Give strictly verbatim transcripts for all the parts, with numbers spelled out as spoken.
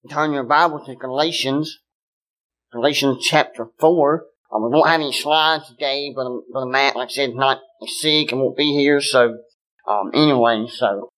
turn your Bible to Galatians, Galatians chapter four. Um, we won't have any slides today, but Brother Matt, like I said, is not sick and won't be here. So, um, anyway, so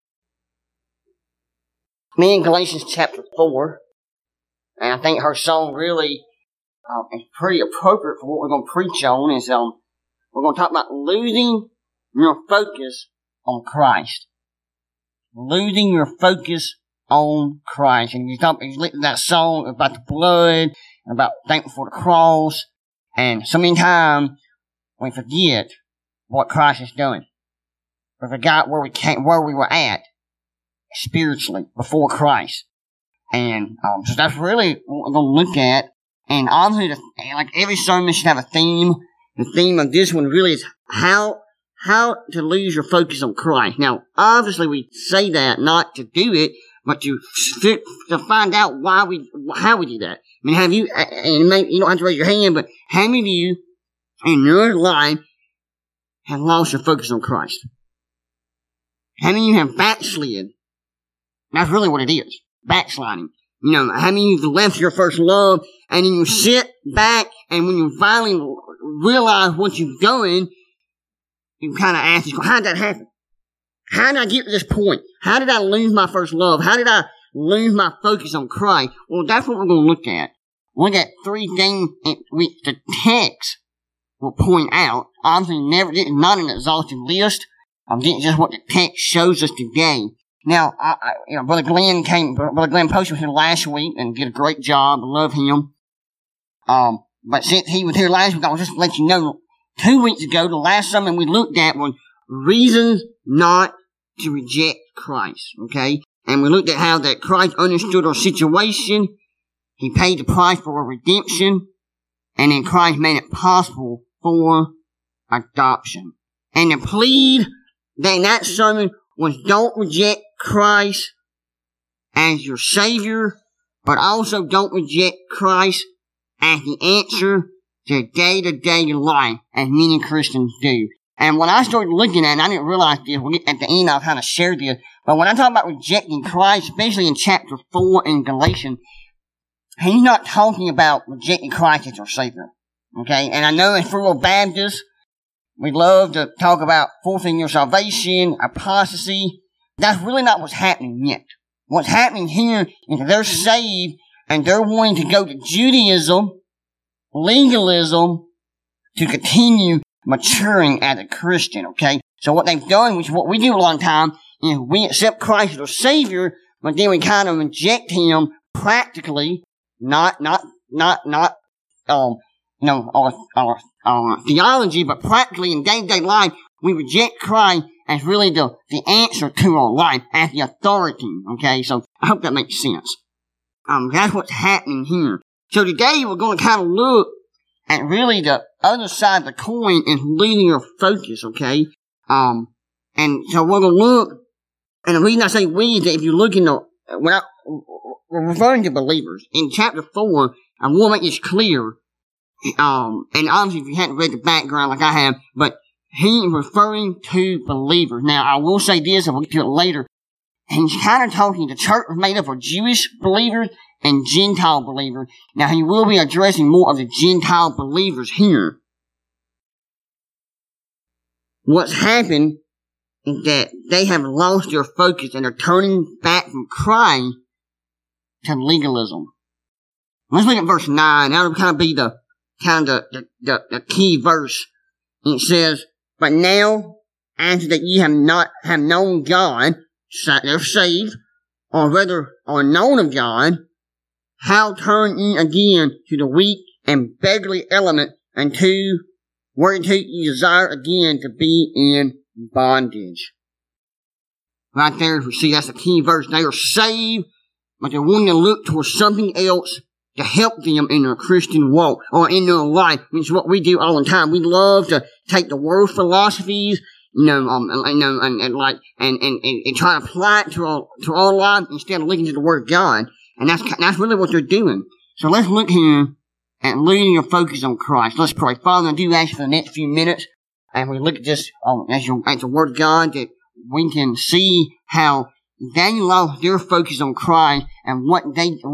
me in Galatians chapter four, and I think her song really um, is pretty appropriate for what we're going to preach on. Is um, we're going to talk about losing your focus on Christ, losing your focus on Christ. And you talk, you listen to that song about the blood, about thankful for the cross. And so many times we forget what Christ is doing. We forgot where we came, where we were at spiritually before Christ. And um, so that's really what we're going to look at. And obviously, the, like every sermon should have a theme. The theme of this one really is how how to lose your focus on Christ. Now, obviously, we say that not to do it, but to to find out why we how we do that. I mean, have you, and maybe you don't have to raise your hand, but how many of you in your life have lost your focus on Christ? How many of you have backslid? That's really what it is. Backsliding. You know, how many of you have left your first love, and then you sit back, and when you finally realize what you're doing, you kind of ask yourself, how did that happen? How did I get to this point? How did I lose my first love? How did I lose my focus on Christ? Well, that's what we're going to look at. Look at three things that we, the text will point out. Obviously, never, it's not an exhaustive list. I'm getting just what the text shows us today. Now, I, I, you know, Brother Glenn came, Brother Glenn Post was here last week and did a great job. I love him. Um, but since he was here last week, I was just to let you know, two weeks ago, the last sermon we looked at was reasons not to reject Christ, okay? And we looked at how that Christ understood our situation. He paid the price for our redemption. And then Christ made it possible for adoption. And the plea that in that sermon was don't reject Christ as your Savior, but also don't reject Christ as the answer to day-to-day life, as many Christians do. And when I started looking at it, I didn't realize this. We'll get at the end, I'll kind of share this. But when I talk about rejecting Christ, especially in chapter four in Galatians, he's not talking about rejecting Christ as our Savior. Okay? And I know as Free Will Baptists, we love to talk about forfeiting your salvation, apostasy. That's really not what's happening yet. What's happening here is they're saved and they're wanting to go to Judaism, legalism, to continue maturing as a Christian, okay? So what they've done, which is what we do a lot of time, is we accept Christ as our Savior, but then we kind of reject Him practically, not, not, not, not, um, you know, our, our, our theology, but practically in day-to-day life, we reject Christ as really the, the answer to our life, as the authority, okay? So I hope that makes sense. Um, that's what's happening here. So today we're going to kind of look at really the other side of the coin and losing your focus, okay? Um, and so we're going to look, and the reason I say we is that if you look in the, when I, we're referring to believers. In chapter four, I want to make this clear, um, and obviously if you hadn't read the background like I have, but he is referring to believers. Now, I will say this, and we'll get to it later, and he's kind of talking, the church was made up of Jewish believers and Gentile believers. Now, he will be addressing more of the Gentile believers here. What's happened is that they have lost their focus and are turning back from Christ to legalism. Let's look at verse nine. That will kind of be the kind of the, the, the key verse. It says, "But now, after that ye have not have known God," they're saved, or rather are known of God, "how turn ye again to the weak and beggarly element, and to whereunto ye desire again to be in bondage." Right there, we see that's the key verse. They are saved, but they're wanting to look towards something else to help them in their Christian walk or in their life, which is what we do all the time. We love to take the world philosophies, you know, um, and, you know, and, and like, and, and, and, and try to apply it to our, to our life instead of looking to the Word of God. And that's, that's really what they're doing. So let's look here at losing your focus on Christ. Let's pray. Father, I do ask for the next few minutes, and we look at this, um, as your, as the Word of God, that we can see how they lost their focus on Christ and what they, what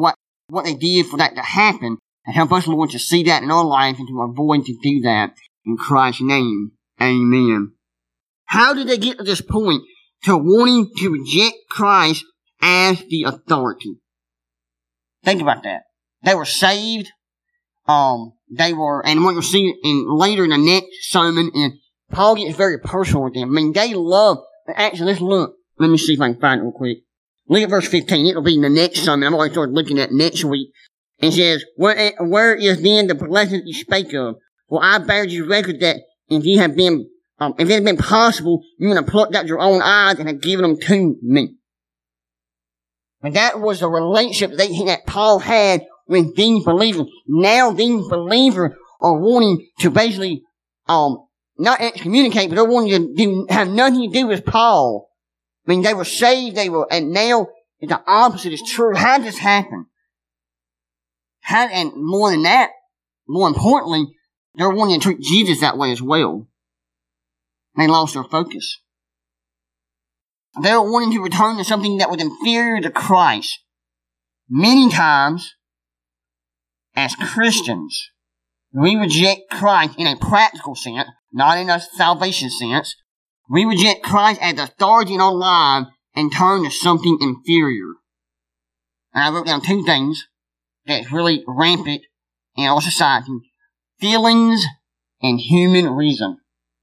what they did for that to happen, and help us, Lord, to see that in our life and to avoid to do that. In Christ's name, amen. How did they get to this point to wanting to reject Christ as the authority? Think about that. They were saved. Um, they were, and what you'll see in later in the next sermon, and Paul gets very personal with them. I mean, they love, actually, let's look. Let me see if I can find it real quick. Look at verse fifteen. It'll be in the next sermon. I'm already started looking at next week. It says, where, where is then the blessing you spake of? For I bear you record that if you have been, um, if it had been possible, you would have plucked out your own eyes and have given them to me. And that was the relationship they, that Paul had with these believers. Now these believers are wanting to basically, um, not excommunicate, but they're wanting to do, have nothing to do with Paul. I mean, they were saved, they were, and now the opposite is true. How did this happen? How, and more than that, more importantly, they're wanting to treat Jesus that way as well. They lost their focus. They were wanting to return to something that was inferior to Christ. Many times, as Christians, we reject Christ in a practical sense, not in a salvation sense. We reject Christ as authority in our lives and turn to something inferior. And I wrote down two things that's really rampant in our society. Feelings and human reason.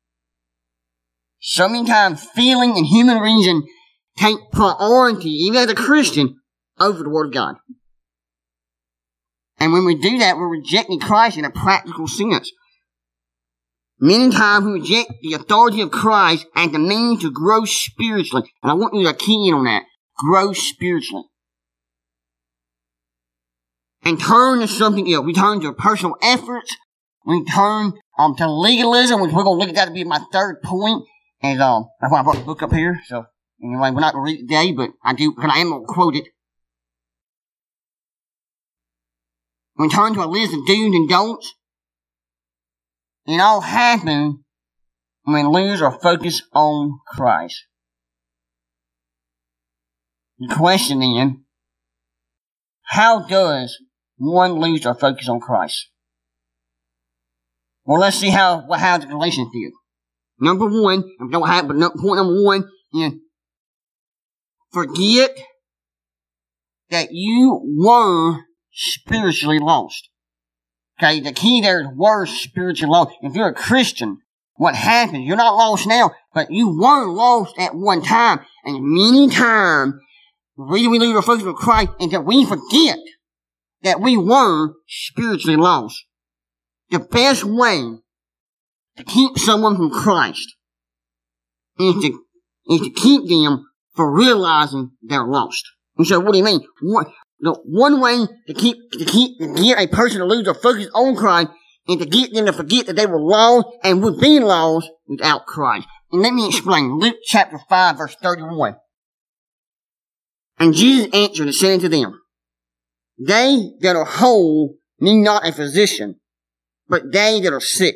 So many times, feeling and human reason take priority, even as a Christian, over the Word of God. And when we do that, we're rejecting Christ in a practical sense. Many times we reject the authority of Christ as the means to grow spiritually. And I want you to key in on that. Grow spiritually. And turn to something else. We turn to personal efforts. We turn um, to legalism, which we're going to look at that to be my third point. And um, that's why I brought the book up here. So, anyway, we're not going to read it today, but I do, because I am going to quote it. We turn to a list of do's and don'ts. It all happens when we lose our focus on Christ. The question then, how does one lose their focus on Christ? Well, let's see how how the Galatians did. Number one, I don't have, but point number one is forget that you were spiritually lost. Okay, the key there is were spiritually lost. If you're a Christian, what happens? You're not lost now, but you were lost at one time. And many times, the reason we lose our focus on Christ is that we forget that we were spiritually lost. The best way to keep someone from Christ is to, is to keep them from realizing they're lost. And so, what do you mean? One, the one way to keep, to keep, to get a person to lose their focus on Christ is to get them to forget that they were lost and would be lost without Christ. And let me explain. Luke chapter five, verse thirty-one. And Jesus answered and said unto them, they that are whole need not a physician, but they that are sick.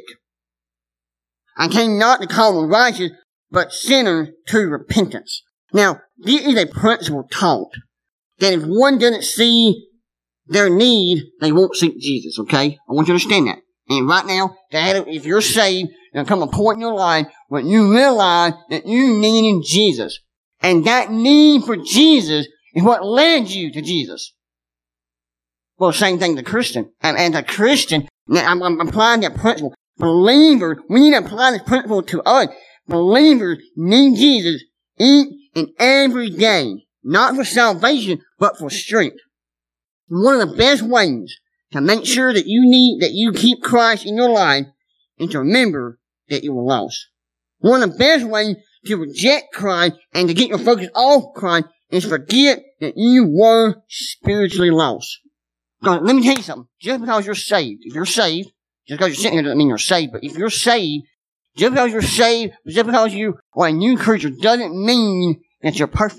I came not to call them righteous, but sinners to repentance. Now, this is a principle taught that if one doesn't see their need, they won't seek Jesus, okay? I want you to understand that. And right now, if you're saved, there'll come a point in your life when you realize that you need Jesus. And that need for Jesus is what led you to Jesus. Well, same thing to Christian. And as a Christian, now I'm, I'm applying that principle. Believers, we need to apply this principle to us. Believers need Jesus each and every day. Not for salvation, but for strength. One of the best ways to make sure that you need, that you keep Christ in your life is to remember that you were lost. One of the best ways to reject Christ and to get your focus off Christ is forget that you were spiritually lost. Now, let me tell you something. Just because you're saved, if you're saved, just because you're sitting here doesn't mean you're saved, but if you're saved, just because you're saved, just because you are a new creature doesn't mean that you're perfect.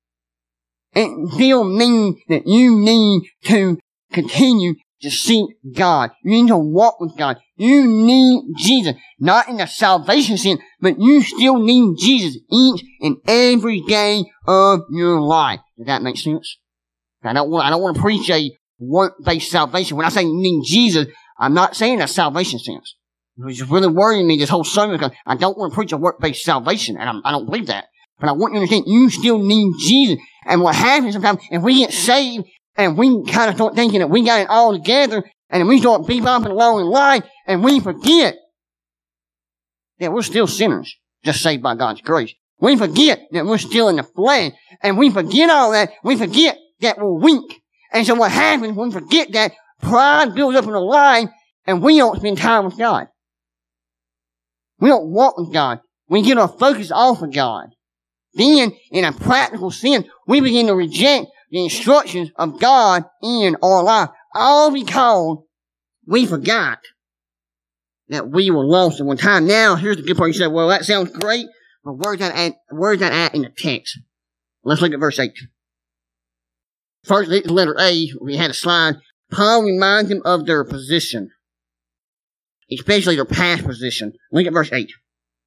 It still means that you need to continue to seek God. You need to walk with God. You need Jesus. Not in the salvation sense, but you still need Jesus each and every day of your life. Does that make sense? I don't want, I don't want to preach a, work-based salvation. When I say need Jesus, I'm not saying that salvation sense. Which is really worrying me this whole sermon because I don't want to preach a work-based salvation, and I'm, I don't believe that. But I want you to understand you still need Jesus. And what happens sometimes, if we get saved and we kind of start thinking that we got it all together, and then we start bebopping along in life, and we forget that we're still sinners, just saved by God's grace. We forget that we're still in the flesh, and we forget all that. We forget that we're weak. And so what happens when we forget that, pride builds up in our life, and we don't spend time with God. We don't walk with God. We get our focus off of God. Then, in a practical sense, we begin to reject the instructions of God in our life. All because we forgot that we were lost at one time. Now, here's the good part. You say, well, that sounds great, but where's that at, where's that at in the text? Let's look at verse eight. First, the letter A, we had a slide. Paul reminds them of their position, especially their past position. Look at verse eight.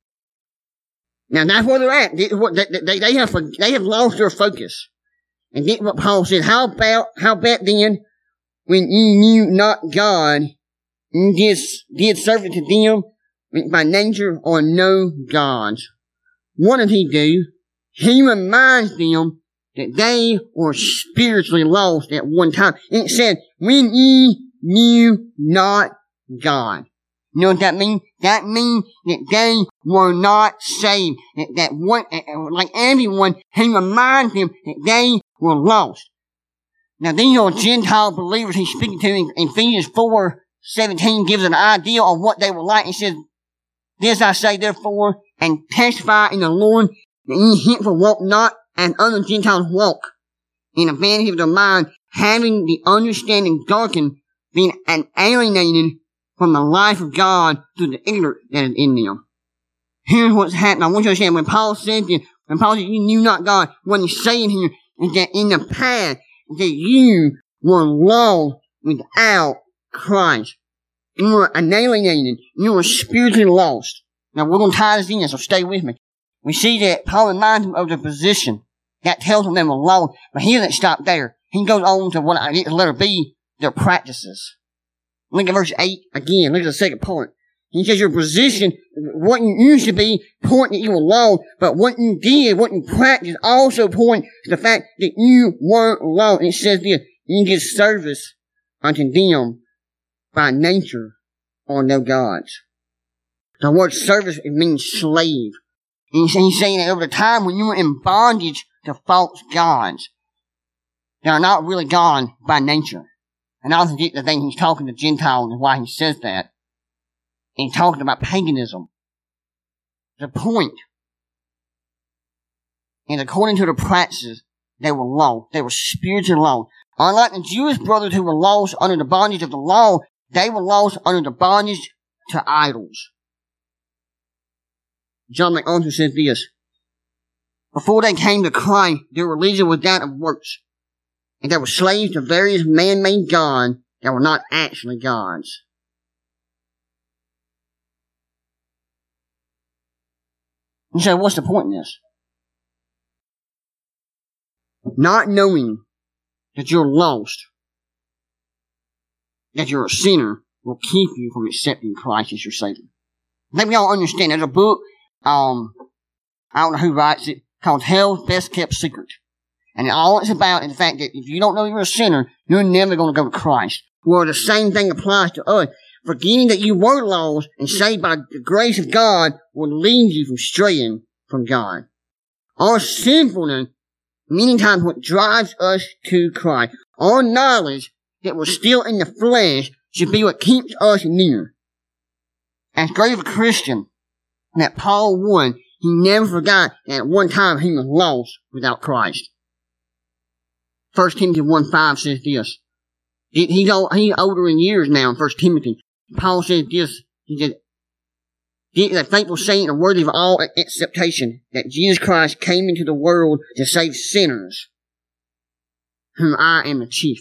Now, that's where they're at. They, they, they, have, they have lost their focus. And this is what Paul said. How about, how about then, when ye knew not God, you did, did serve to them, which by nature are no gods? What did he do? He reminds them that they were spiritually lost at one time. It said, when ye knew not God. You know what that means? That means that they were not saved. That, that one, like everyone, he reminds them that they were lost. Now, these are Gentile believers he's speaking to in Ephesians four seventeen gives an idea of what they were like. He says, this I say therefore, and testify in the Lord, that ye henceforth walk not as other Gentiles walk, in the vanity of their mind, having the understanding darkened, being alienated from the life of God through the ignorance that is in them. Here's what's happening. I want you to understand, when Paul said this, when Paul said you knew not God, what he's saying here is that in the past, that you were lost without Christ. You were alienated. You were spiritually lost. Now, we're going to tie this in, so stay with me. We see that Paul reminds them of their position. That tells them they were lost. But he doesn't stop there. He goes on to what I get the letter B, their practices. Look at verse eight again. Look at the second point. He says your position, what you used to be, point that you were lost, but what you did, what you practiced, also point to the fact that you weren't lost. And it says this, you did service unto them by nature or no gods. The word service, it means slave. And he's saying that over the time when you were in bondage to false gods, they are not really God by nature. And I also get the thing he's talking to Gentiles and why he says that. And he's talking about paganism. The point, and according to the practices, they were lost. They were spiritually lost. Unlike the Jewish brothers who were lost under the bondage of the law, they were lost under the bondage to idols. John MacArthur says this, before they came to Christ, their religion was that of works, and they were slaves to various man-made gods that were not actually gods. You say, what's the point in this? Not knowing that you're lost, that you're a sinner, will keep you from accepting Christ as your Savior. I think we all understand. There's a book, um, I don't know who writes it, called Hell's Best Kept Secret. And all it's about is the fact that if you don't know you're a sinner, you're never going to go to Christ. Well, the same thing applies to us. Forgetting that you were lost and saved by the grace of God will lead you from straying from God. Our sinfulness, many times what drives us to Christ. Our knowledge that we're still in the flesh should be what keeps us near. As great of a Christian that Paul was, he never forgot that at one time he was lost without Christ. First Timothy one five says this. He's, old, he's older in years now in First Timothy. Paul says this. He said, "It is a faithful saying and worthy of all acceptation that Jesus Christ came into the world to save sinners, whom I am the chief."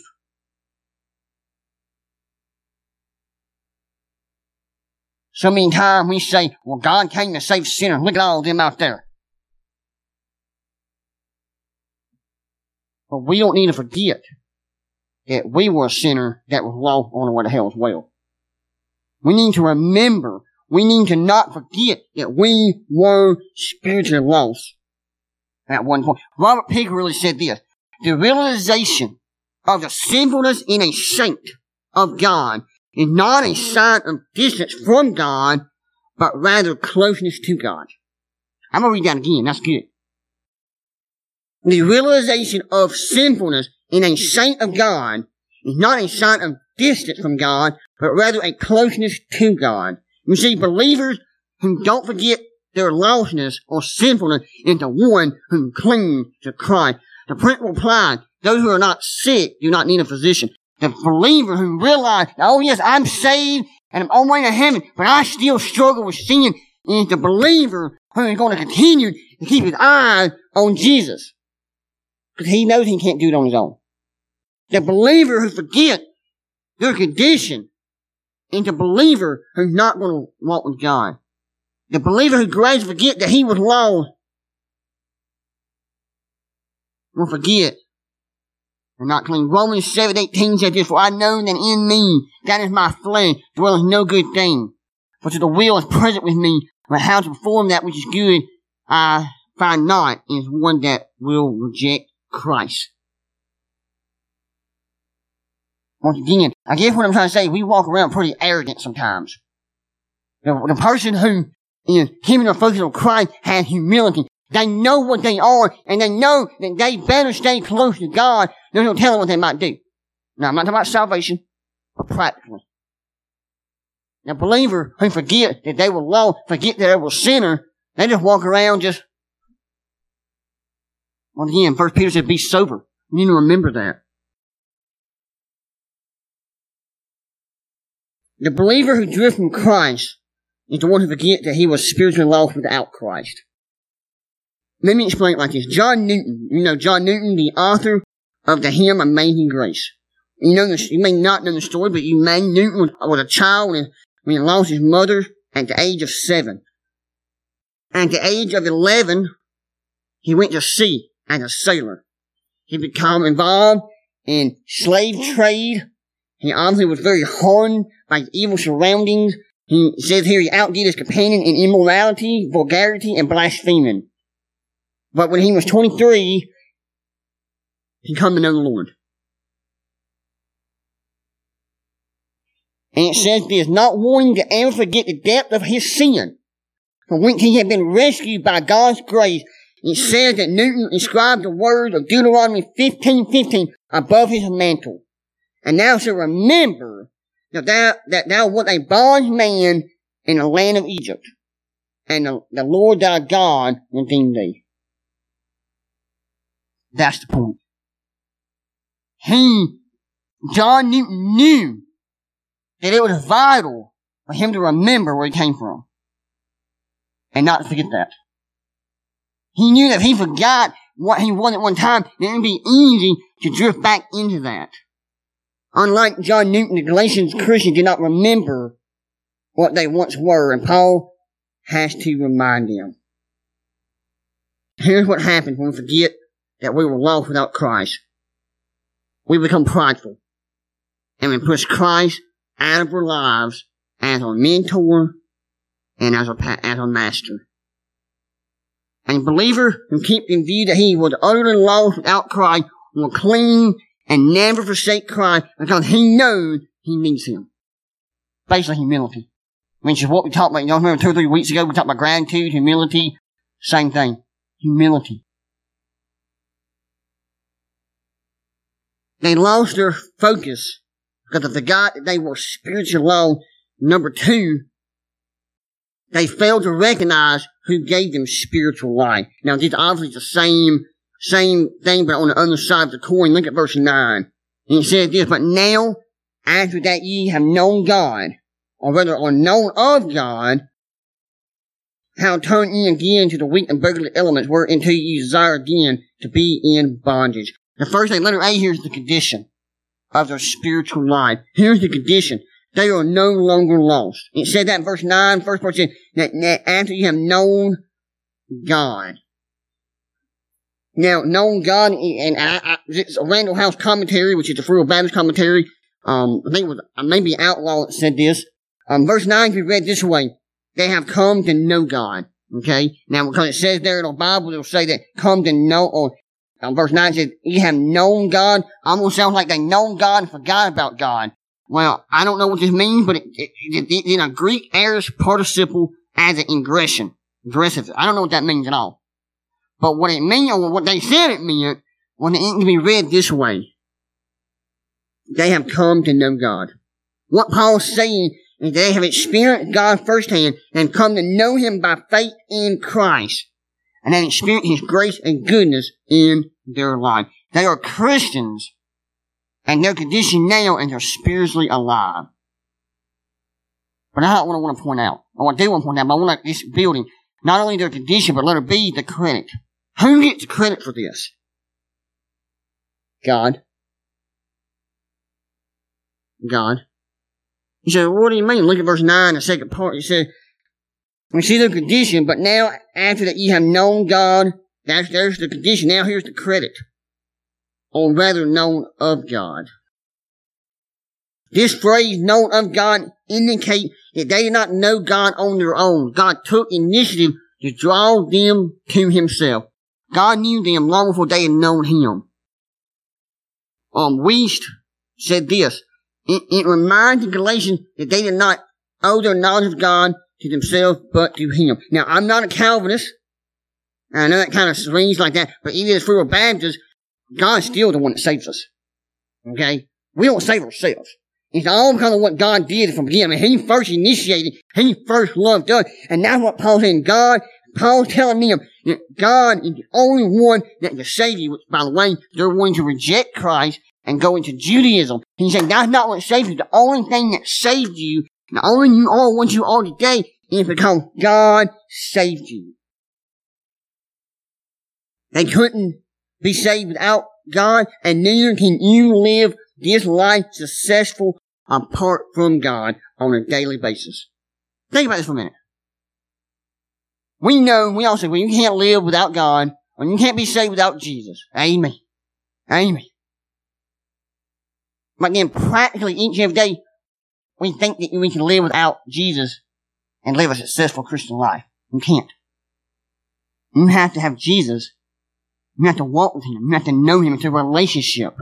So many times we say, well, God came to save sinners. Look at all of them out there. But we don't need to forget that we were a sinner that was lost on the way to hell as well. We need to remember, we need to not forget that we were spiritually lost at one point. Robert Pig really said this: the realization of the sinfulness in a saint of God is not a sign of distance from God, but rather closeness to God. I'm going to read that again. That's good. The realization of sinfulness in a saint of God is not a sign of distance from God, but rather a closeness to God. You see, believers who don't forget their lostness or sinfulness is the one who clings to Christ. The principle applies: those who are not sick do not need a physician. The believer who realizes, oh yes, I'm saved and I'm on my way to heaven, but I still struggle with sin, is the believer who is going to continue to keep his eyes on Jesus, because he knows he can't do it on his own. The believer who forgets their condition is the believer who's not going to walk with God. The believer who gradually forget that he was lost will forget and not clean. Romans seven eighteen says this: for I know that in me, that is my flesh, dwelleth no good thing. For to the will is present with me, but how to perform that which is good I find not, is one that will reject Christ. Once again, I guess what I'm trying to say, we walk around pretty arrogant sometimes. The, the person who is keeping their focus on Christ has humility. They know what they are, and they know that they better stay close to God. There's no telling what they might do. Now, I'm not talking about salvation, but practically. The believer who forget that they were lost, forget that they were a sinner, they just walk around just... Once again, First Peter says, be sober. You need to remember that. The believer who drifts from Christ is the one who forgets that he was spiritually lost without Christ. Let me explain it like this. John Newton, you know John Newton, the author of the hymn Amazing Grace. You know, you may not know the story, but you may, Newton was, was a child when he lost his mother at the age of seven. At the age of eleven, he went to sea as a sailor. He became involved in slave trade. He obviously was very hardened by his evil surroundings. He says here he outdid his companion in immorality, vulgarity, and blaspheming. But when he was twenty-three, he came to know the Lord. And it says this: not wanting to ever forget the depth of his sin, from whence he had been rescued by God's grace, it says that Newton inscribed the words of Deuteronomy fifteen fifteen above his mantle. And thou shalt remember that thou, that thou wert a bondman in the land of Egypt, and the, the Lord thy God redeemed thee. That's the point. He, John Newton, knew that it was vital for him to remember where he came from, and not to forget that. He knew that if he forgot what he was at one time, then it would be easy to drift back into that. Unlike John Newton, the Galatians Christians did not remember what they once were, and Paul has to remind them. Here's what happens when we forget that we were lost without Christ. We become prideful, and we push Christ out of our lives as our mentor and as our, as our master. And a believer who keeps in view that he was utterly lost without Christ will cling and never forsake Christ because he knows he needs him. Basically, humility. Which is what we talked about. You know, remember two or three weeks ago, we talked about gratitude, humility. Same thing. Humility. They lost their focus because they forgot that they were spiritually lost. Number two, they failed to recognize who gave them spiritual life. Now, this obviously is the same, same thing, but on the other side of the coin. Look at verse nine. And it says this: but now, after that ye have known God, or rather are known of God, how turn ye again to the weak and beggarly elements whereunto ye desire again to be in bondage. The first thing, letter A here is the condition of their spiritual life. Here's the condition. They are no longer lost. It said that in verse nine, first part said that, that after you have known God. Now, knowing God, and I, I, it's a Randall House commentary, which is the Free Will Baptist commentary. Um, I think it was maybe Outlaw that said this. Um, verse nine can be read this way. They have come to know God. Okay? Now, because it says there in the Bible, it'll say that come to know, or um, verse nine says, you have known God. Almost sounds like they known God and forgot about God. Well, I don't know what this means, but it, it, it, it in a Greek aorist participle as an ingression. Aggressive. I don't know what that means at all. But what it meant, or what they said it meant, when it can be read this way. They have come to know God. What Paul's saying is they have experienced God firsthand and come to know Him by faith in Christ. And then experience His grace and goodness in their life. They are Christians. And their condition now, and they're spiritually alive. But that's not what I want to point out. Or I do want to point out, but I want this building, not only their condition, but let it be the credit. Who gets the credit for this? God. God. He said, what do you mean? Look at verse nine, the second part. He said, we see their condition, but now, after that ye have known God, that's, there's the condition. Now here's the credit. Or rather, known of God. This phrase, known of God, indicate that they did not know God on their own. God took initiative to draw them to Himself. God knew them long before they had known Him. Um, Wuest said this. It, it reminds the Galatians that they did not owe their knowledge of God to themselves, but to Him. Now, I'm not a Calvinist. I know that kind of rings like that, but even as Free Will Baptists, God's still the one that saves us. Okay? We don't save ourselves. It's all because of what God did from the beginning. I mean, He first initiated, He first loved us, and that's what Paul's saying. God, Paul's telling them that God is the only one that can save you. Which, by the way, they're going to reject Christ and go into Judaism. He's saying that's not what saved you. The only thing that saved you, the only you are what you are today, is because God saved you. They couldn't be saved without God, and neither can you live this life successful apart from God on a daily basis. Think about this for a minute. We know, we all say, well, you can't live without God, or you can't be saved without Jesus. Amen. Amen. But then practically each and every day, we think that we can live without Jesus and live a successful Christian life. You can't. You have to have Jesus. You have to walk with Him. You have to know Him. It's a relationship.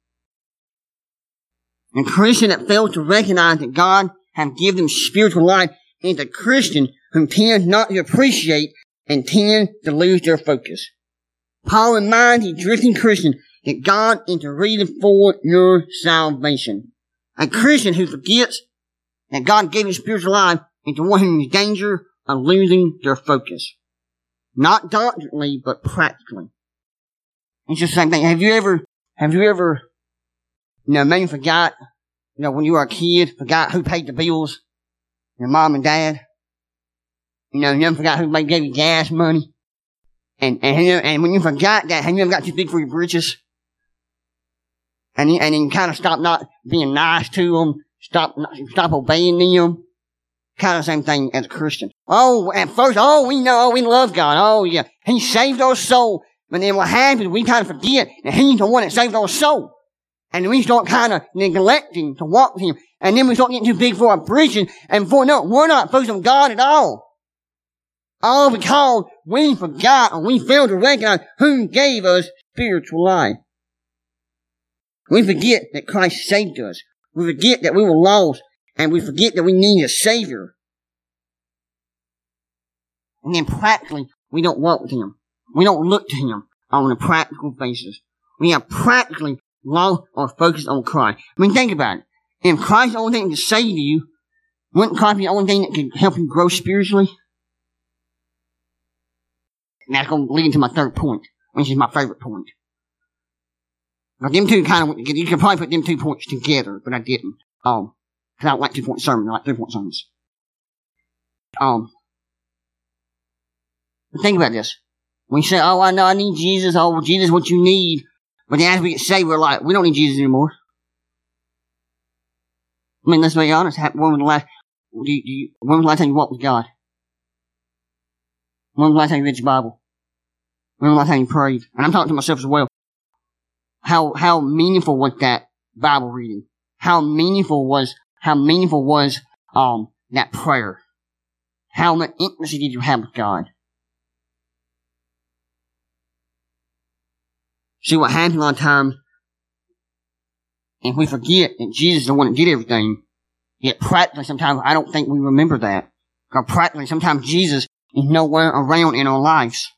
A Christian that fails to recognize that God has given them spiritual life is a Christian who tends not to appreciate and tends to lose their focus. Paul reminds the drifting Christian that God is the reason for your salvation. A Christian who forgets that God gave him spiritual life is the one who is in danger of losing their focus. Not doctrinally, but practically. It's just the same thing. Have you ever, have you ever, you know, maybe forgot, you know, when you were a kid, forgot who paid the bills? Your mom and dad? You know, you never forgot who gave you gas money? And, and, and when you forgot that, have you ever got too big for your britches? And you, and then you kind of stop not being nice to them, stop, stop obeying them. Kind of the same thing as a Christian. Oh, at first, oh, we know, we love God. Oh, yeah. He saved our soul. But then what happens, we kind of forget that He's the one that saved our soul. And we start kind of neglecting to walk with Him. And then we start getting too big for our preaching. And before no, we're not focused on God at all. All because we forgot or we failed to recognize who gave us spiritual life. We forget that Christ saved us. We forget that we were lost. And we forget that we need a Savior. And then practically, we don't walk with Him. We don't look to Him on a practical basis. We have practically lost our focus on Christ. I mean, think about it. If Christ is the only thing that can save you, wouldn't Christ be the only thing that can help you grow spiritually? And that's going to lead into my third point, which is my favorite point. But them two kind of, you could probably put them two points together, but I didn't. Um, because I don't like two-point sermons, I like three-point sermons. Um, but think about this. We say, oh, I know I need Jesus, oh, well, Jesus is what you need. But then as we get saved, we're like, we don't need Jesus anymore. I mean, let's be honest. When was the last, do you, do you, when was the last time you walked with God? When was the last time you read your Bible? when the last time you prayed? And I'm talking to myself as well. How, how meaningful was that Bible reading? How meaningful was, how meaningful was, um, that prayer? How much intimacy did you have with God? See, what happens a lot of times, if we forget that Jesus is the one that did everything, yet practically sometimes I don't think we remember that. Because practically sometimes Jesus is nowhere around in our lives.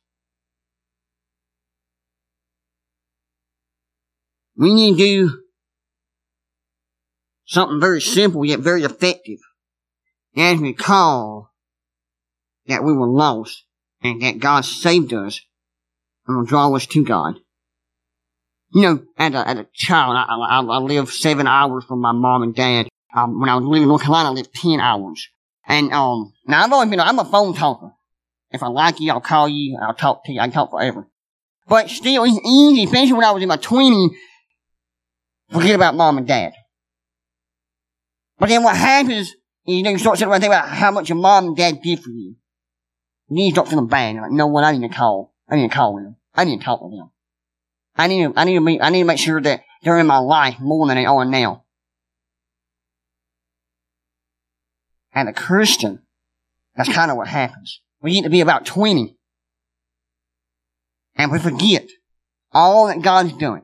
We need to do something very simple yet very effective. As we recall that we were lost and that God saved us and will draw us to God. You know, as a, as a child, I, I, I lived seven hours from my mom and dad. Um, when I was living in North Carolina, I lived ten hours. And, um, now I've always been, I'm a phone talker. If I like you, I'll call you, I'll talk to you, I can talk forever. But still, it's easy, especially when I was in my twenties, forget about mom and dad. But then what happens is, you know, you start sitting around thinking about how much your mom and dad did for you. And then you start feeling bad. You're like, you know what, I need to call. I need to call them. I need to talk with them. I need to, I need to be, I need to make sure that they're in my life more than they are now. And a Christian, that's kind of what happens. We get to be about twenty. And we forget all that God's doing.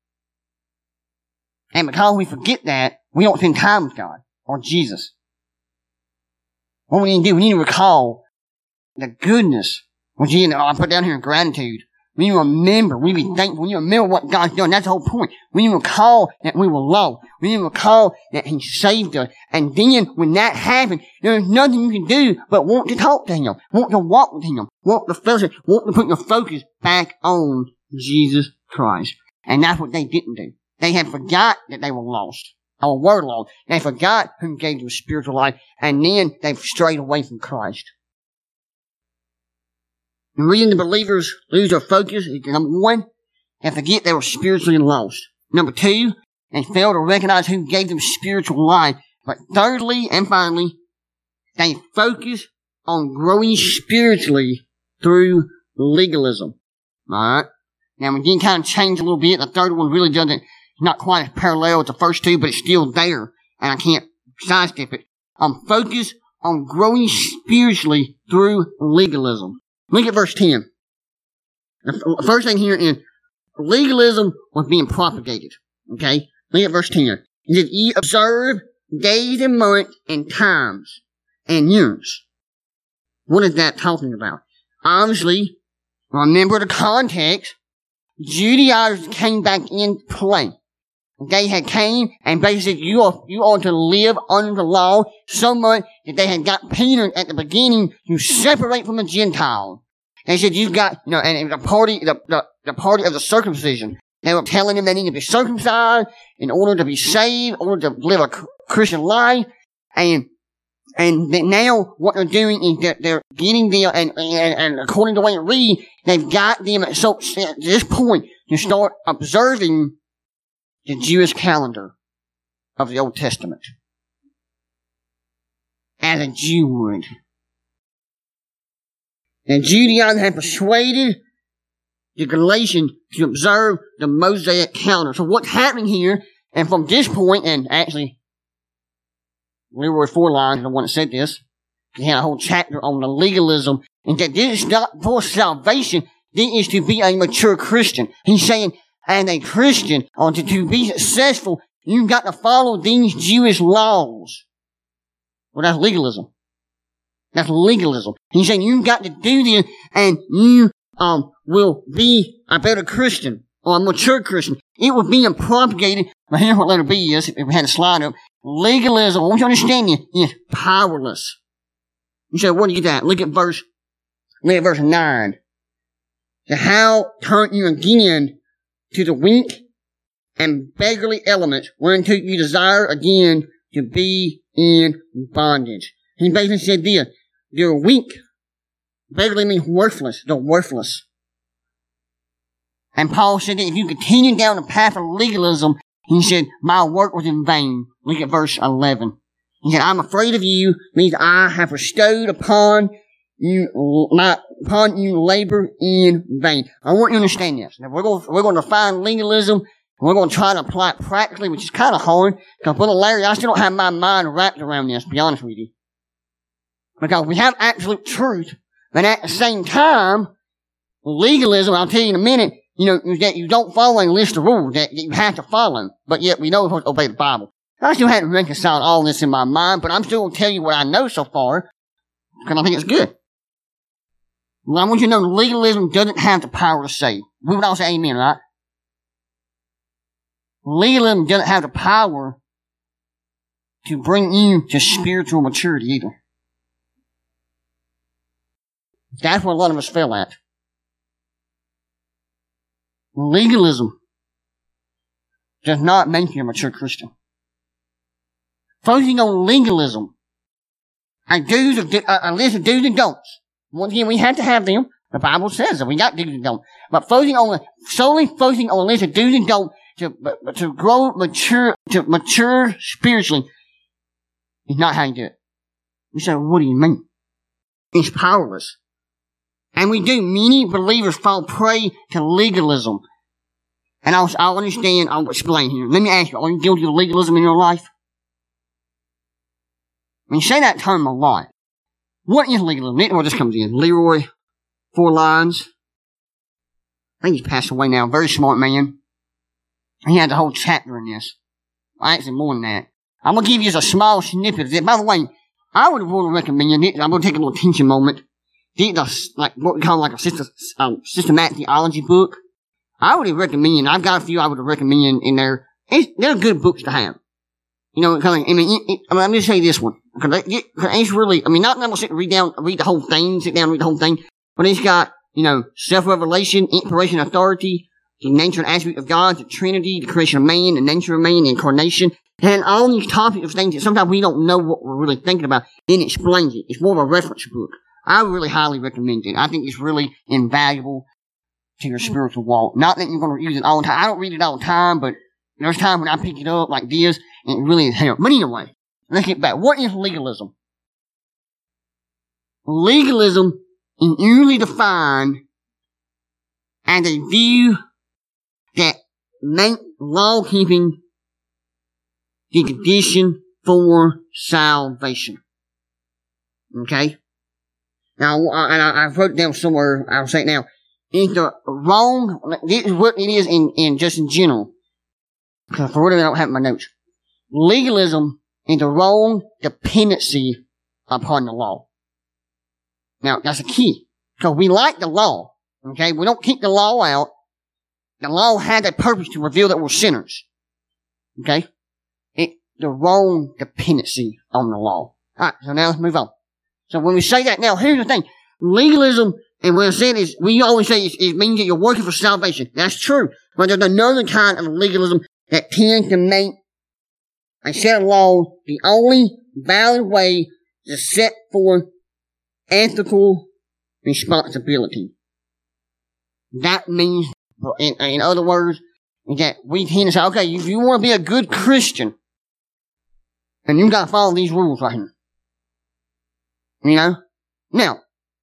And because we forget that, we don't spend time with God or Jesus. What we need to do, we need to recall the goodness. Which you know, I put down here in gratitude. We need to remember, we need to be thankful, we need to remember what God's done. That's the whole point. We need to recall that we were lost. We need to recall that He saved us. And then, when that happened, there's nothing you can do but want to talk to Him, want to walk with Him, want to fellowship, want to put your focus back on Jesus Christ. And that's what they didn't do. They had forgot that they were lost, or were lost. They forgot who gave them spiritual life, and then they've strayed away from Christ. The reason the believers lose their focus is, number one, they forget they were spiritually lost. Number two, they fail to recognize who gave them spiritual life. But thirdly and finally, they focus on growing spiritually through legalism. Alright? Now we can kind of change a little bit. The third one really doesn't, not quite as parallel as the first two, but it's still there. And I can't sidestep it. Um, focus on growing spiritually through legalism. Look at verse ten. The first thing here is legalism was being propagated. Okay? Look at verse ten. It says, ye observe days and months and times and years. What is that talking about? Obviously, remember the context. Judaizers came back into play. They had came and basically said, you are, you are to live under the law so much that they had got Peter at the beginning to separate from the Gentiles. They said, you've got, you know, and the party, the, the, the party of the circumcision. They were telling them they need to be circumcised in order to be saved, in order to live a Christian life. And, and now what they're doing is that they're getting them, and, and, and according to the way it reads, they've got them at, so, at this point to start observing the Jewish calendar of the Old Testament. As a Jew would. And Judaizers had persuaded the Galatians to observe the Mosaic calendar. So what's happening here, and from this point, and actually, Leroy Four-Line is the one that said this, he had a whole chapter on the legalism, and that this is not for salvation, this is to be a mature Christian. He's saying, and a Christian, or to, to be successful, you've got to follow these Jewish laws. Well, that's legalism. That's legalism. He's saying you've got to do this, and you um will be a better Christian, or a mature Christian. It was being propagated. But here's what letter B is, if we had a slide up. Legalism, I want you to understand this, is powerless. You say, what do you get that? Look at verse, look at verse nine. So how turn you again to the weak and beggarly elements, whereunto you desire again to be in bondage. He basically said this, they're weak. Beggarly means worthless. They're worthless. And Paul said that if you continue down the path of legalism, he said, my work was in vain. Look at verse eleven. He said, I'm afraid of you, means I have bestowed upon you, my, upon you labor in vain. I want you to understand this. Now we're going, we're going to find legalism. We're going to try to apply it practically, which is kind of hard. Because, Brother Larry, I still don't have my mind wrapped around this, to be honest with you. Because we have absolute truth, but at the same time, legalism, I'll tell you in a minute, you know, that you don't follow a list of rules that you have to follow, but yet we know we're supposed to obey the Bible. I still haven't reconciled all this in my mind, but I'm still going to tell you what I know so far, because I think it's good. Well, I want you to know legalism doesn't have the power to save. We would all say amen, right? Legalism doesn't have the power to bring you to spiritual maturity either. That's what a lot of us fail at. Legalism does not make you a mature Christian. Focusing on legalism, a, do's, a, a list of do's and don'ts. Once again, we have to have them. The Bible says that we got do's and don'ts. But focusing on solely focusing on a list of do's and don'ts to to grow mature to mature spiritually is not how you do it. You say, what do you mean? It's powerless. And we do. Many believers fall prey to legalism. And I'll, I'll understand, I'll explain here. Let me ask you, are you guilty of legalism in your life? I mean, you say that term a lot. What is legalism? Where this comes in. Leroy, Four Lines. I think he's passed away now. Very smart man. He had the whole chapter in this. Actually, more than that. I'm going to give you just a small snippet of it. By the way, I would really recommend it. I'm going to take a little attention moment. The, like, what we call like a system, um, systematic theology book. I would recommend, I've got a few I would recommend in there. It's, they're good books to have. You know, kind of, I mean, it, it, I mean, I'm going to say this one. Because it, it's really, I mean, not that I'm going to sit and read down, read the whole thing, sit down and read the whole thing, but it's got, you know, self-revelation, inspiration, authority, the nature and attribute of God, the Trinity, the creation of man, the nature of man, the incarnation, and all these topics of things that sometimes we don't know what we're really thinking about, and it explains it. It's more of a reference book. I really highly recommend it. I think it's really invaluable to your spiritual walk. Not that you're going to use it all the time. I don't read it all the time, but there's times when I pick it up like this, and it really helps. But anyway, let's get back. What is legalism? Legalism is usually defined as a view that makes law-keeping the condition for salvation. Okay? Now, and I, I wrote it down somewhere, I'll say it now. It's the wrong, this is what it is in, in just in general. Because for whatever I don't have in my notes. Legalism is the wrong dependency upon the law. Now, that's the key. Because we like the law. Okay? We don't keep the law out. The law had a purpose to reveal that we're sinners. Okay? It's the wrong dependency on the law. Alright, so now let's move on. So when we say that, now here's the thing. Legalism, and what I'm saying is, we always say it, it means that you're working for salvation. That's true. But there's another kind of legalism that tends to make a set of law the only valid way to set forth ethical responsibility. That means, in, in other words, that we tend to say, okay, if you want to be a good Christian, then you gotta follow these rules right here. You know? Now,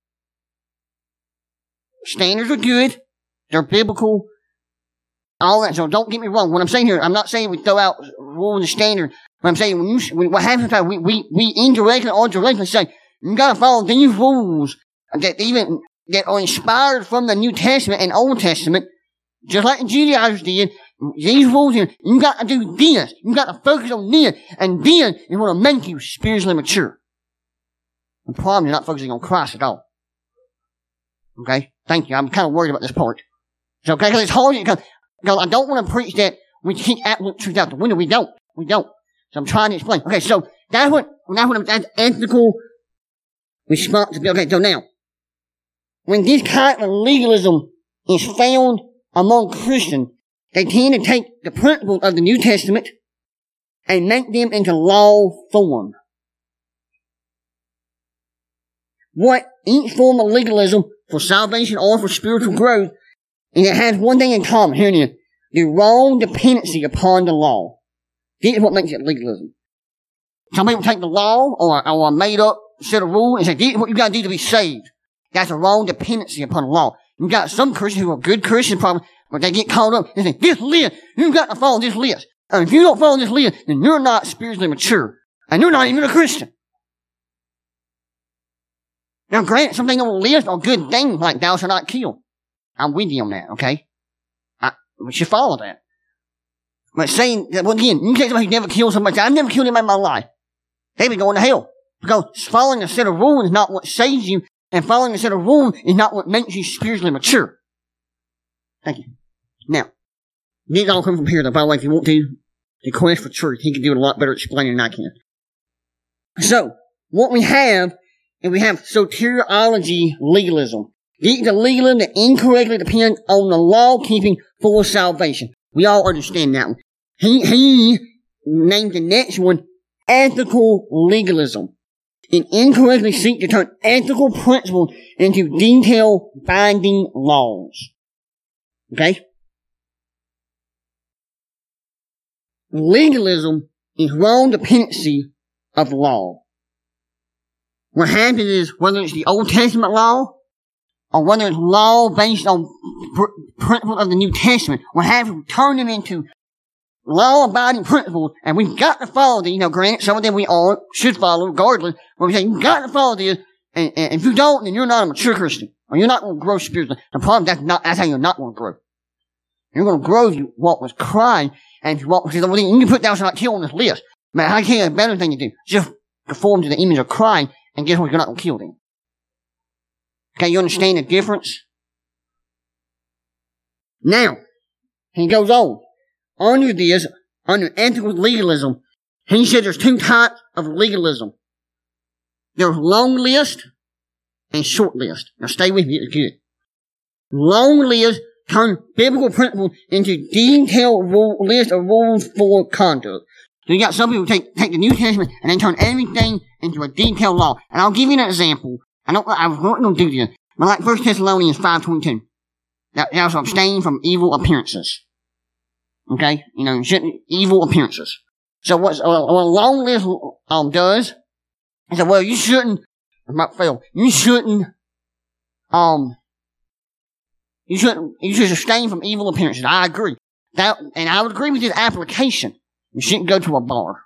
standards are good. They're biblical. All that. So don't get me wrong. What I'm saying here, I'm not saying we throw out rules and standards. What I'm saying, when you, when, what happens is we, we, we indirectly or directly say, you gotta follow these rules that even, that are inspired from the New Testament and Old Testament, just like the Judaizers did. These rules here, you gotta do this. You gotta focus on this. And then, it will make you spiritually mature. The problem is not focusing on Christ at all. Okay? Thank you. I'm kind of worried about this part. It's okay? Because it's hard. Because, because I don't want to preach that we keep absolute truth out the window. We don't. We don't. So I'm trying to explain. Okay, so that's what, that's what, that's ethical responsibility. Okay, so now, when this kind of legalism is found among Christians, they tend to take the principles of the New Testament and make them into law form. What each form of legalism for salvation or for spiritual growth, and it has one thing in common. Here it is. The wrong dependency upon the law. This is what makes it legalism. Some people take the law or, or a made up set of rules and say, this is what you gotta do to be saved. That's a wrong dependency upon the law. You got some Christians who are good Christians probably, but they get caught up and say, this list, you got to follow this list. And if you don't follow this list, then you're not spiritually mature. And you're not even a Christian. Now granted, some things on the list are good things like thou shalt not kill. I'm with you on that, okay? I, we should follow that. But saying that, well, again, you can say somebody who never killed somebody, I've never killed anybody in my life. They be going to hell. Because following a set of rules is not what saves you, and following a set of rules is not what makes you spiritually mature. Thank you. Now, these all come from here, though, by the way, if you want to, the quest for truth. He can do it a lot better explaining than I can. So, what we have, is we have soteriology legalism. These are legalism that incorrectly depend on the law-keeping for salvation. We all understand that one. He, he named the next one ethical legalism. It incorrectly seeks to turn ethical principles into detailed binding laws. Okay? Legalism is wrong dependency of law. What happens is, whether it's the Old Testament law, or whether it's law based on pr- principles of the New Testament, what happens, we turn them into law-abiding principles, and we've got to follow these. Now, granted, some of them we all should follow, regardless, but we say, you've got to follow this, and, and if you don't, then you're not a mature Christian, or you're not going to grow spiritually. The problem, that's not, that's how you're not going to grow. You're going to grow if you walk with Christ, and if you walk with the you can put thou shalt not kill on this list. Man, I can't have a better thing to do. Just conform to the image of Christ, and guess what? You're not going to kill them. Okay, you understand the difference? Now, he goes on. Under this, under ethical legalism, he said there's two types of legalism. There's long list and short list. Now stay with me, it's good. Long list turn biblical principles into detailed rule, list of rules for conduct. So you got some people who take, take the New Testament and then turn everything into a detailed law. And I'll give you an example. I don't, I was not going to do this. But like First Thessalonians five twenty-two. That, that was abstain from evil appearances. Okay? You know, shouldn't, evil appearances. So what, uh, what a long list, um, does, is that, well, you shouldn't, I might fail, you shouldn't, um, you shouldn't, you should abstain from evil appearances. I agree. That, and I would agree with this application. You shouldn't go to a bar.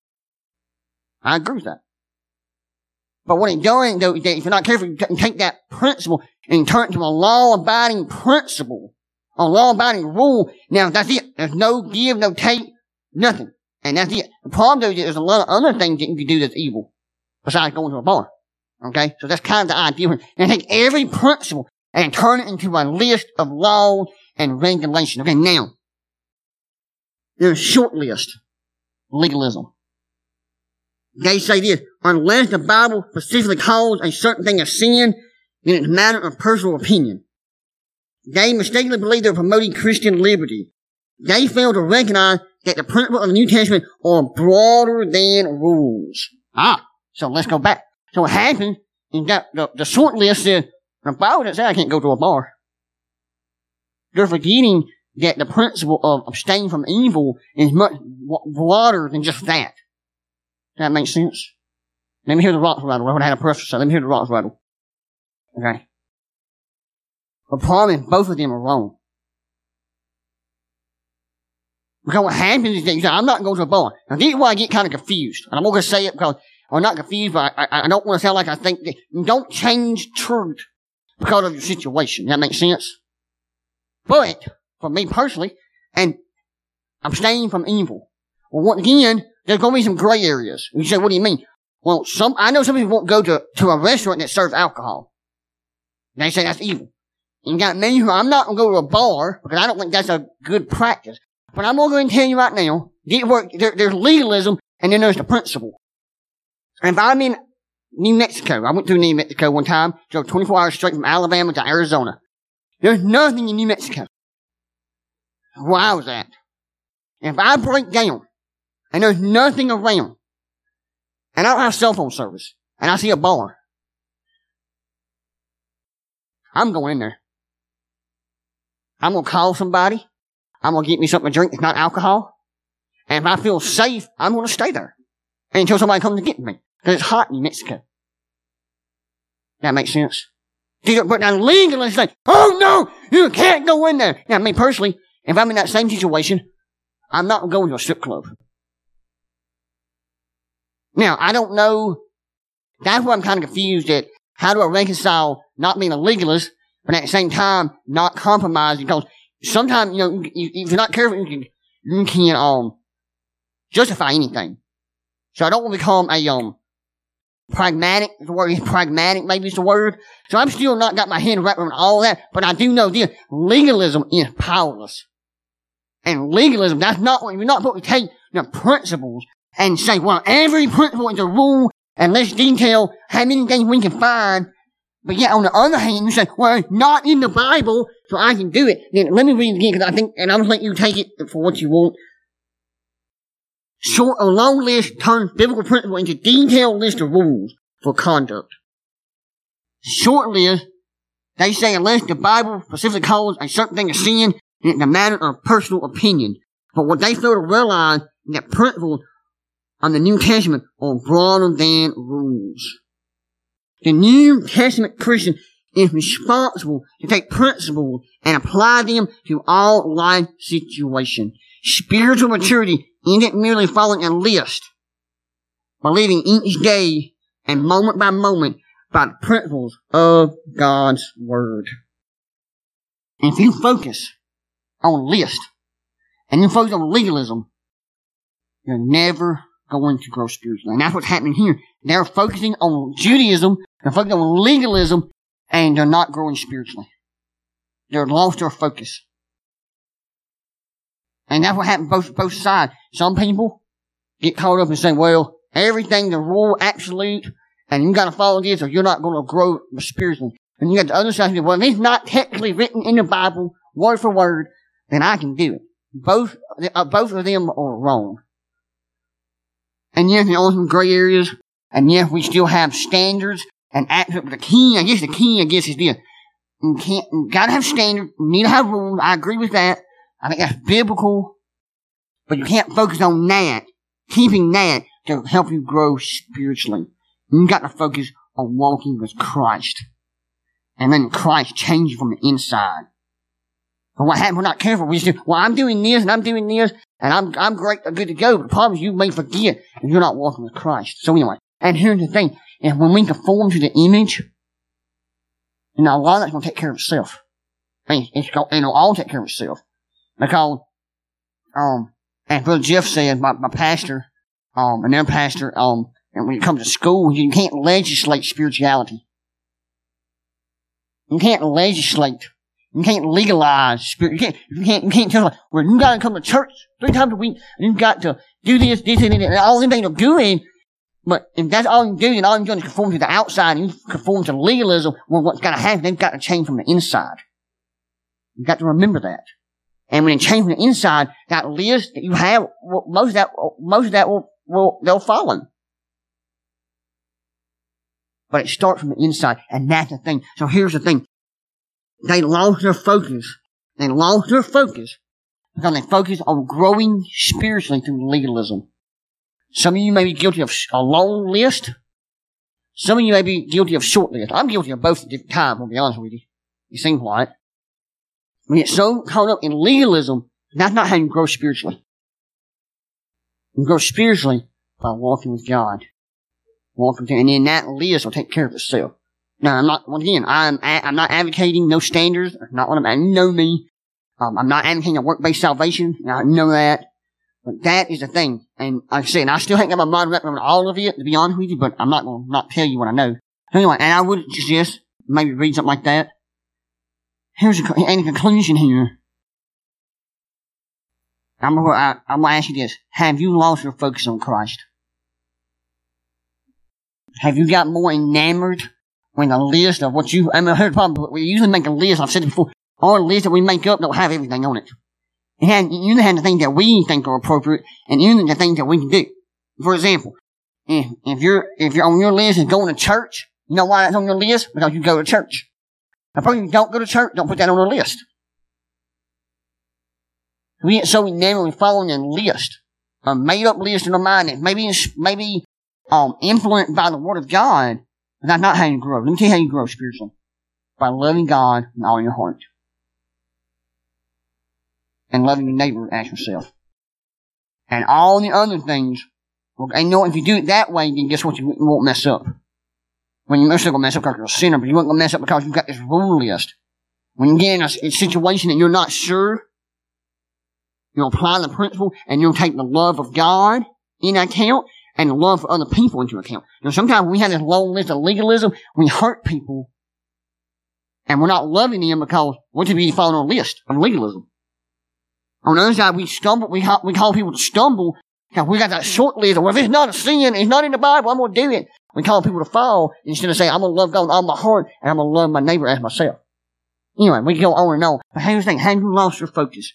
I agree with that. But what it's doing, though, is that if you're not careful, you can take that principle and turn it into a law-abiding principle, a law-abiding rule. Now, that's it. There's no give, no take, nothing. And that's it. The problem, though, is that there's a lot of other things that you can do that's evil, besides going to a bar. Okay? So that's kind of the idea. And take every principle and turn it into a list of laws and regulations. Okay, now, there's a short list. Legalism. They say this, unless the Bible specifically calls a certain thing a sin, then it's a matter of personal opinion. They mistakenly believe they're promoting Christian liberty. They fail to recognize that the principles of the New Testament are broader than rules. Ah, so let's go back. So what happens is that the, the short list says, the Bible doesn't say I can't go to a bar. They're forgetting that the principle of abstain from evil is much broader than just that. Does that make sense? Let me hear the rocks rattle. I had a preface, so let me hear the rocks rattle. Okay. The problem is both of them are wrong. Because what happens is that you say, I'm not going to go to a bar. Now, this is why I get kind of confused. And I'm not going to say it because I'm not confused, but I, I, I don't want to sound like I think that you don't change truth because of your situation. Does that make sense? But, for me personally, and abstain from evil. Well, once again, there's going to be some gray areas. You say, what do you mean? Well, some, I know some people won't go to, to a restaurant that serves alcohol. They say that's evil. And you got me who, I'm not going to go to a bar, because I don't think that's a good practice. But I'm going to go and tell you right now, there, there's legalism, and then there's the principle. And if I'm in New Mexico, I went through New Mexico one time, drove twenty-four hours straight from Alabama to Arizona. There's nothing in New Mexico. Where I was at. And if I break down, and there's nothing around, and I don't have cell phone service, and I see a bar, I'm going in there. I'm going to call somebody. I'm going to get me something to drink that's not alcohol. And if I feel safe, I'm going to stay there until somebody comes to get me. Because it's hot in New Mexico. That makes sense? But now legalists say, oh no, you can't go in there. Now, me personally, if I'm in that same situation, I'm not going to a strip club. Now, I don't know. That's where I'm kind of confused at. How do I reconcile not being a legalist, but at the same time not compromising? Because sometimes, you know, if you're not careful, you can, you can um, justify anything. So I don't want to become a um, pragmatic. The word is pragmatic, maybe is the word. So I'm still not got my head wrapped around all that, but I do know this: legalism is powerless. And legalism, that's not what you're not supposed to take the principles and say, well, every principle is a rule, and let's detail how many things we can find. But yet, on the other hand, you say, well, it's not in the Bible, so I can do it. Then let me read it again, because I think, and I'm going to let you take it for what you want. Short or long list turns biblical principle into detailed list of rules for conduct. Short list, they say unless the Bible specifically calls a certain thing a sin, it's a matter of personal opinion. But what they fail to realize is that principles on the New Testament are broader than rules. The New Testament Christian is responsible to take principles and apply them to all life situations. Spiritual maturity isn't merely following a list, but living each day and moment by moment by the principles of God's Word. And if you focus on list and you focus on legalism, you're never going to grow spiritually. And that's what's happening here. They're focusing on Judaism, they're focusing on legalism, and they're not growing spiritually. They're lost their focus. And that's what happens both both sides. Some people get caught up and say, well, everything's a rule absolute, and you gotta follow this or you're not gonna grow spiritually. And you got the other side say, well, if it's not technically written in the Bible, word for word, then I can do it. Both, uh, both of them are wrong. And yes, there are some gray areas, and yes, we still have standards and actions, but the key, I guess the key, I guess, is this. You can't, you gotta have standards, you need to have rules, I agree with that. I think that's biblical, but you can't focus on that, keeping that to help you grow spiritually. You got to focus on walking with Christ. And then Christ changes you from the inside. But what happens, we're not careful. We just say, well, I'm doing this and I'm doing this and I'm, I'm great, I'm good to go. But the problem is you may forget if you're not walking with Christ. So anyway, and here's the thing. And when we conform to the image, you know, a lot of that's going to take care of itself. I mean, it's going, it'll all take care of itself. Because, um, as Brother Jeff said, my, my pastor, um, and their pastor, um, and when it comes to school, you can't legislate spirituality. You can't legislate. You can't legalize spirit. You can't, you can't, you can't tell them, well, you gotta come to church three times a week, and you've got to do this, this, and that, and all them things are good. But if that's all you do, then all you're doing is conform to the outside, and you conform to legalism, well, what's gotta happen, they've got to change from the inside. You've got to remember that. And when it changes from the inside, that list that you have, well, most of that, most of that will, will, they'll follow. But it starts from the inside, and that's the thing. So here's the thing. They lost their focus. They lost their focus because they focused on growing spiritually through legalism. Some of you may be guilty of a long list. Some of you may be guilty of short list. I'm guilty of both at different times, I'll be honest with you. It seems like. We get so caught up in legalism, that's not how you grow spiritually. You grow spiritually by walking with God. Walking with Him, and then that list will take care of itself. Now, I'm not, once again, I'm, I'm not advocating no standards. Not what I'm, you know me. Um, I'm not advocating a work-based salvation. I know that. But that is the thing. And like I said, I still haven't got my mind wrapped around all of it, to be honest with you, but I'm not going to not tell you what I know. So anyway, and I would suggest maybe read something like that. Here's a, any conclusion here. I'm gonna, I, I'm gonna ask you this. Have you lost your focus on Christ? Have you got more enamored with a list of what you, I mean, I heard probably, we usually make a list, I've said it before, all the lists that we make up don't have everything on it. It had, you have the things that we think are appropriate, and you have the things that we can do. For example, if, if you're, if you're on your list is going to church, you know why that's on your list? Because you go to church. If you don't go to church, don't put that on the list. We get so enamored with following a list, a made up list in our mind that maybe, maybe, um, influenced by the Word of God, But that's not how you grow. Let me tell you how you grow spiritually. By loving God with all your heart. And loving your neighbor as yourself. And all the other things, and you know, if you do it that way, then guess what? You won't mess up. When you're still going to mess up because you're a sinner, but you won't going to mess up because you've got this rule list. When you get in a, a situation that you're not sure, you'll apply the principle and you'll take the love of God in account and the love for other people into account. You know, sometimes we have this long list of legalism, we hurt people, and we're not loving them because we're to be following a list of legalism. On the other side, we stumble, we, we call people to stumble because we got that short list of, well, if it's not a sin, it's not in the Bible, I'm going to do it. We call people to fall instead of saying, I'm going to love God with all my heart and I'm going to love my neighbor as myself. Anyway, we can go on and on. But here's the thing, have you lost your focus?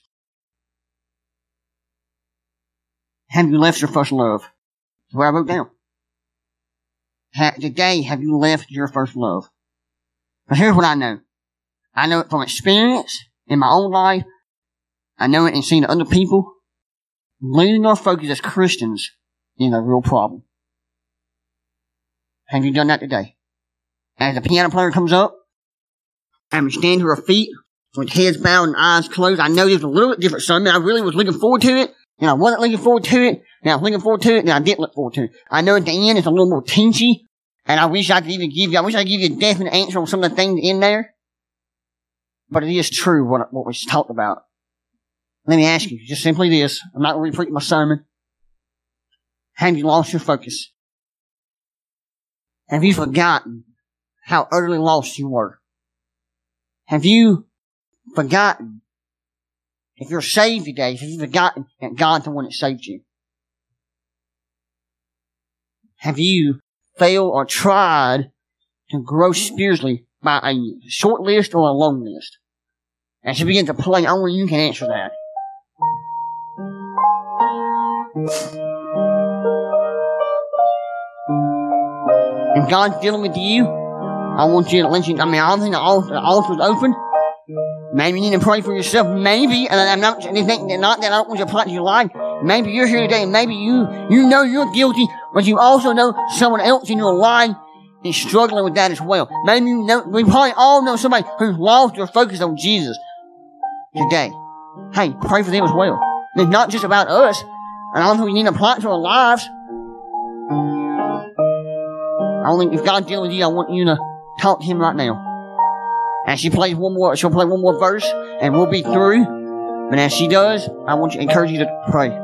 Have you left your first love? That's what I wrote down. Ha- today, have you left your first love? But here's what I know. I know it from experience in my own life. I know it in seeing other people. Losing our focus as Christians is a real problem. Have you done that today? As the piano player comes up, and we stand to our feet with heads bowed and eyes closed. I know it was a little bit different sermon. I really was looking forward to it. And I wasn't looking forward to it. And I was looking forward to it. And I didn't look forward to it. I know at the end it's a little more teachy. And I wish I could even give you, I wish I could give you a definite answer on some of the things in there. But it is true what, what we talked about. Let me ask you, just simply this. I'm not going to repeat my sermon. Have you lost your focus? Have you forgotten how utterly lost you were? Have you forgotten, if you're saved today, have you forgotten that God's the one that saved you? Have you failed or tried to grow spiritually by a short list or a long list? As you begin to play, only you can answer that. If God's dealing with you, I want you to let you, I mean, I think the altar, the altar's open. Maybe you need to pray for yourself. Maybe, and I'm not, anything, not that I don't want you to apply to your life. Maybe you're here today and maybe you, you know you're guilty, but you also know someone else in your life is struggling with that as well. Maybe you know, we probably all know somebody who's lost their focus on Jesus today. Hey, pray for them as well. It's not just about us. And I don't think we need to apply it to our lives. I don't think if God's dealing with you, I want you to talk to Him right now. As she plays one more, she'll play one more verse, and we'll be through. But as she does, I want you to encourage you to pray.